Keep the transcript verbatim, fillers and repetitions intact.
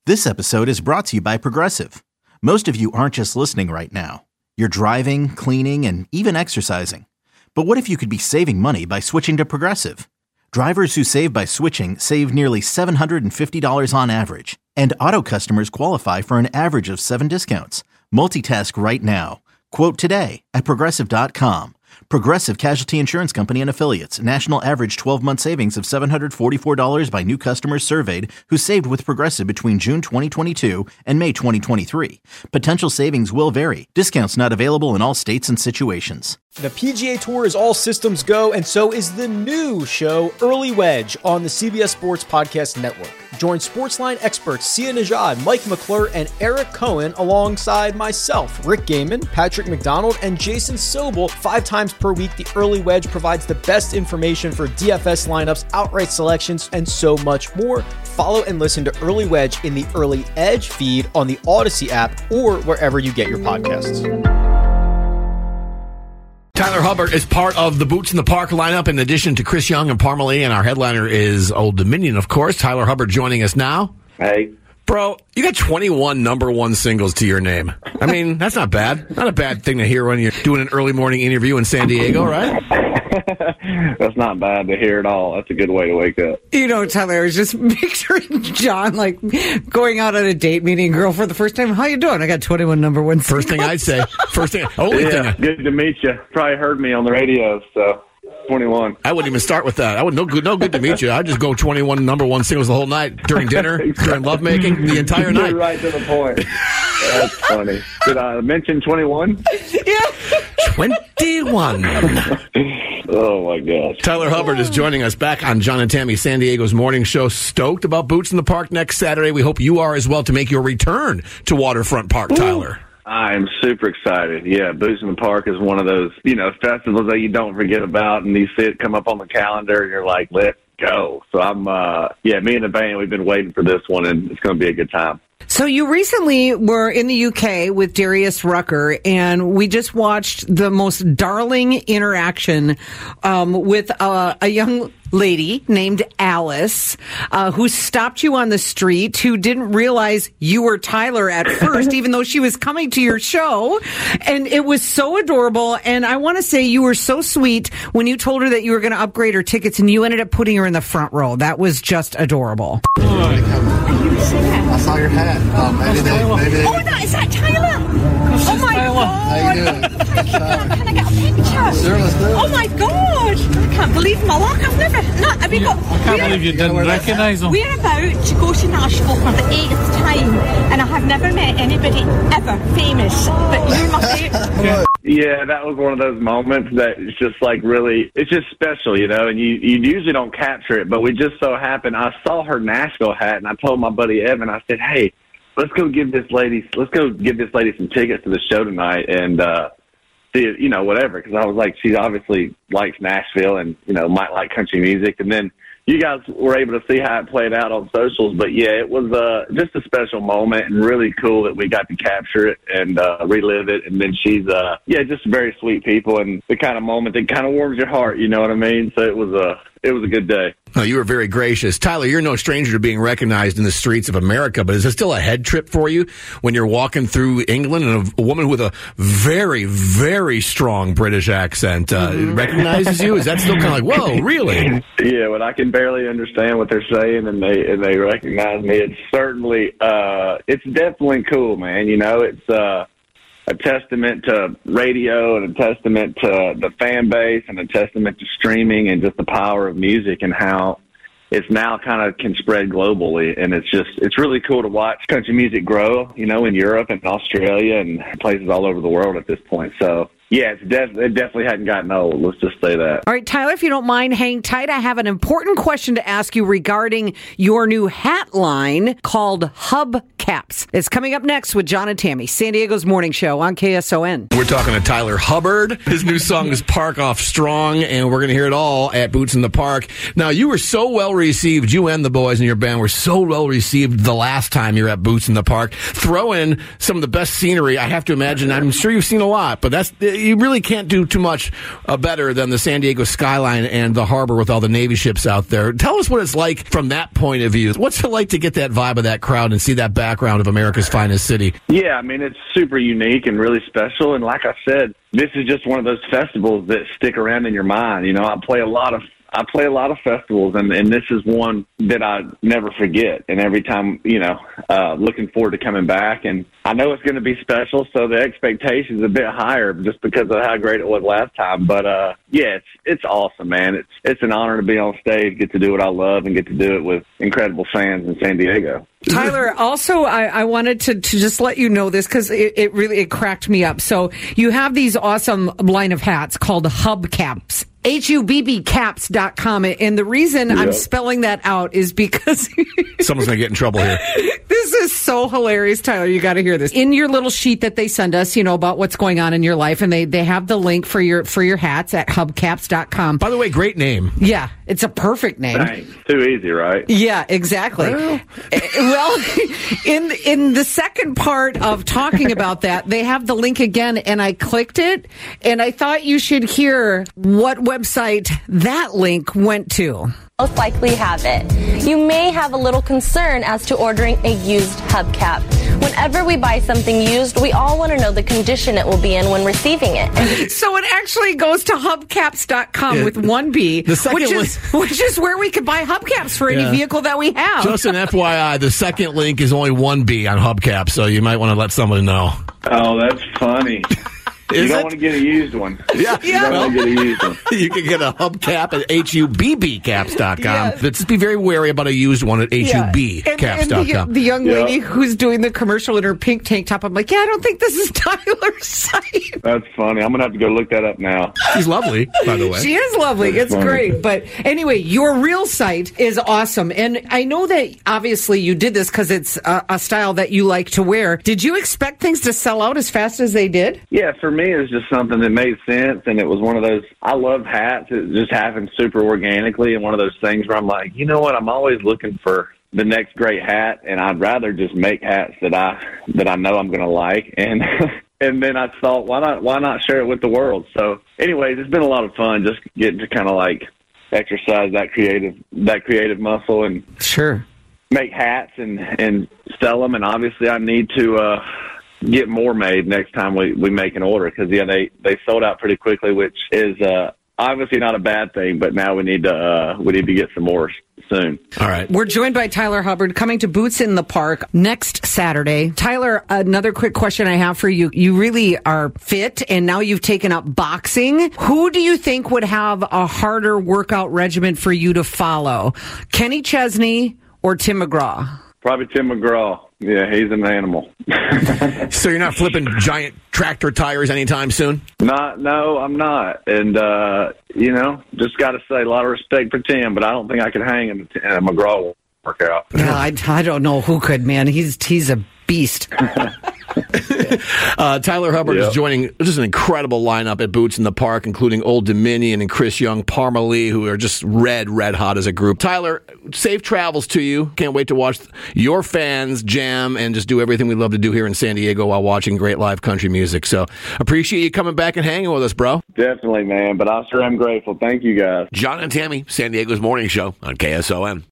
This episode is brought to you by Progressive. Most of you aren't just listening right now. You're driving, cleaning, and even exercising. But what if you could be saving money by switching to Progressive? Drivers who save by switching save nearly seven hundred fifty dollars on average. And auto customers qualify for an average of seven discounts. Multitask right now. Quote today at Progressive dot com. Progressive Casualty Insurance Company and Affiliates. National average twelve-month savings of seven hundred forty-four dollars by new customers surveyed who saved with Progressive between June twenty twenty-two and May twenty twenty-three. Potential savings will vary. Discounts not available in all states and situations. The P G A Tour is all systems go, and so is the new show, Early Wedge, on the C B S Sports Podcast Network. Join Sportsline experts Sia Nejad, Mike McClure, and Eric Cohen alongside myself, Rick Gaiman, Patrick McDonald, and Jason Sobel. Five times per week, the Early Wedge provides the best information for D F S lineups, outright selections, and so much more. Follow and listen to Early Wedge in the Early Edge feed on the Odyssey app or wherever you get your podcasts. Tyler Hubbard is part of the Boots in the Park lineup in addition to Chris Young and Parmalee, and our headliner is Old Dominion, of course. Tyler Hubbard joining us now. Hey. Bro, you got twenty-one number one singles to your name. I mean, that's not bad. Not a bad thing to hear when you're doing an early morning interview in San Diego, right? That's not bad to hear at all. That's a good way to wake up. You know, Tyler, I was just picturing John, like, going out on a date, meeting a girl for the first time. How you doing? I got twenty-one number one singles. First thing I'd say. First thing. Only yeah, thing. I, good to meet you. Probably heard me on the radio, so twenty-one. I wouldn't even start with that. I would no good, no good to meet you. I'd just go twenty-one number one singles the whole night, during dinner, during lovemaking, the entire night. You're right to the point. That's funny. Did I mention twenty-one? Yeah. twenty-one. Oh, my gosh. Tyler Hubbard is joining us back on John and Tammy San Diego's morning show. Stoked about Boots in the Park next Saturday. We hope you are as well to make your return to Waterfront Park, Ooh. Tyler. I'm super excited. Yeah, Boots in the Park is one of those, you know, festivals that you don't forget about, and you see it come up on the calendar, and you're like, let's go. So I'm, uh, yeah, me and the band, we've been waiting for this one, and it's going to be a good time. So you recently were in the U K with Darius Rucker, and we just watched the most darling interaction um, with uh, a young lady named Alice uh, who stopped you on the street, who didn't realize you were Tyler at first, even though she was coming to your show. And it was so adorable. And I want to say you were so sweet when you told her that you were going to upgrade her tickets, and you ended up putting her in the front row. That was just adorable. I saw your hat. Um, maybe they, maybe they... Oh, that is that Tyler? Oh my Tyler. god! How you doing? Can I get a picture? Sure, let's do it. Oh my god! I can't believe my luck. I've never. No, have we got? I can't believe you didn't recognise him. We're about to go to Nashville for the eighth time, and I have never met anybody ever famous, but you're my favourite. Yeah, that was one of those moments that it's just like really, it's just special, you know, and you, you usually don't capture it, but we just so happened, I saw her Nashville hat, and I told my buddy Evan, I said, hey, let's go give this lady, let's go give this lady some tickets to the show tonight, and uh, see, you know, whatever, because I was like, she obviously likes Nashville and, you know, might like country music, and then you guys were able to see how it played out on socials, but yeah, it was uh, just a special moment and really cool that we got to capture it and uh, relive it. And then she's, uh, yeah, just very sweet people and the kind of moment that kind of warms your heart, you know what I mean? So it was a, it was a good day. Oh, you were very gracious. Tyler, you're no stranger to being recognized in the streets of America, but is it still a head trip for you when you're walking through England and a, a woman with a very, very strong British accent uh, mm-hmm. recognizes you? Is that still kind of like, whoa, really? Yeah, when I can barely understand what they're saying and they and they recognize me, it's certainly, uh, it's definitely cool, man. You know, it's uh, a testament to radio and a testament to the fan base and a testament to streaming and just the power of music and how it's now kind of can spread globally. And it's just, it's really cool to watch country music grow, you know, in Europe and Australia and places all over the world at this point. So, yeah, it's def- it definitely hadn't gotten old. Let's just say that. All right, Tyler, if you don't mind, hang tight. I have an important question to ask you regarding your new hat line called Hubcap. Hubcaps. It's coming up next with John and Tammy, San Diego's morning show on K S O N. We're talking to Tyler Hubbard. His new song is Park Off Strong, and we're going to hear it all at Boots in the Park. Now, you were so well received, you and the boys in your band were so well received the last time you were at Boots in the Park. Throw in some of the best scenery. I have to imagine, I'm sure you've seen a lot, but that's you really can't do too much uh, better than the San Diego skyline and the harbor with all the Navy ships out there. Tell us what it's like from that point of view. What's it like to get that vibe of that crowd and see that background of America's finest city? Yeah, I mean, it's super unique and really special. And like I said, this is just one of those festivals that stick around in your mind. You know, I play a lot of I play a lot of festivals, and, and this is one that I never forget. And every time, you know, uh, looking forward to coming back. And I know it's going to be special, so the expectation is a bit higher just because of how great it was last time. But, uh, yeah, it's it's awesome, man. It's it's an honor to be on stage, get to do what I love, and get to do it with incredible fans in San Diego. Tyler, also, I, I wanted to, to just let you know this because it, it really it cracked me up. So you have these awesome line of hats called Hubcaps. H U B B caps dot com. And the reason yep. I'm spelling that out is because someone's going to get in trouble here. This is so hilarious, Tyler. You got to hear this. In your little sheet that they send us, you know, about what's going on in your life, and they, they have the link for your for your hats at hubcaps dot com. By the way, great name. Yeah, it's a perfect name. Thanks. Too easy, right? Yeah, exactly. Well, well in in the second part of talking about that, they have the link again, and I clicked it, and I thought you should hear what website that link went to. Most likely have it. You may have a little concern as to ordering a used hubcap. Whenever we buy something used, we all want to know the condition it will be in when receiving it. So it actually goes to hubcaps dot com yeah. with one B, the second which is, which is where we can buy hubcaps for any yeah. vehicle that we have. Just an F Y I, the second link is only one B on hubcaps, so you might want to let someone know. Oh, that's funny. Is you don't it? want to get a used one. Yeah, you yeah. don't well, want to get a used one. You can get a hubcap at H U B B caps dot com. Yeah. But just be very wary about a used one at H U B caps dot com. Yeah. And, and the, the young lady yeah. who's doing the commercial in her pink tank top, I'm like, yeah, I don't think this is Tyler's site. That's funny. I'm going to have to go look that up now. She's lovely, by the way. She is lovely. That's it's funny. Great. But anyway, your real site is awesome. And I know that obviously you did this because it's a, a style that you like to wear. Did you expect things to sell out as fast as they did? Yeah, for me, it was just something that made sense, and it was one of those, I love hats. It just happened super organically, and one of those things where I'm like, you know what, I'm always looking for the next great hat, and I'd rather just make hats that I that I know I'm going to like, and and then I thought, why not why not share it with the world? So anyways, it's been a lot of fun just getting to kind of like exercise that creative that creative muscle and sure make hats and, and sell them, and obviously I need to uh, get more made next time we, we make an order because, yeah, they, they sold out pretty quickly, which is uh, obviously not a bad thing, but now we need to uh, we need to get some more soon. All right. We're joined by Tyler Hubbard coming to Boots in the Park next Saturday. Tyler, another quick question I have for you. You really are fit, and now you've taken up boxing. Who do you think would have a harder workout regimen for you to follow? Kenny Chesney or Tim McGraw? Probably Tim McGraw. Yeah, he's an animal. So you're not flipping giant tractor tires anytime soon? Not, no, I'm not. And, uh, you know, just got to say a lot of respect for Tim, but I don't think I could hang him in a McGraw workout. Yeah, I, I don't know who could, man. He's he's a beast. uh, Tyler Hubbard yep. is joining just an incredible lineup at Boots in the Park, including Old Dominion and Chris Young, Parma Lee, who are just red, red hot as a group. Tyler, safe travels to you. Can't wait to watch your fans jam and just do everything we love to do here in San Diego while watching great live country music. So appreciate you coming back and hanging with us, bro. Definitely, man. But I sure am grateful. Thank you, guys. John and Tammy, San Diego's morning show on K S O N.